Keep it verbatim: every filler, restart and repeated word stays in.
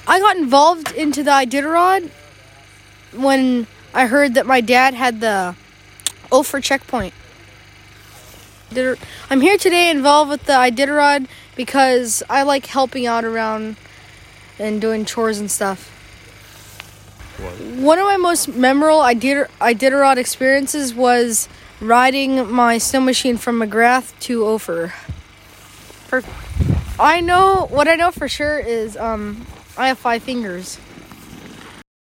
I got involved into the Iditarod when I heard that my dad had the Ophir checkpoint. I'm here today involved with the Iditarod because I like helping out around and doing chores and stuff. What? One of my most memorable Iditar- Iditarod experiences was riding my snow machine from McGrath to Ophir. Perfect. I know, what I know for sure is um, I have five fingers.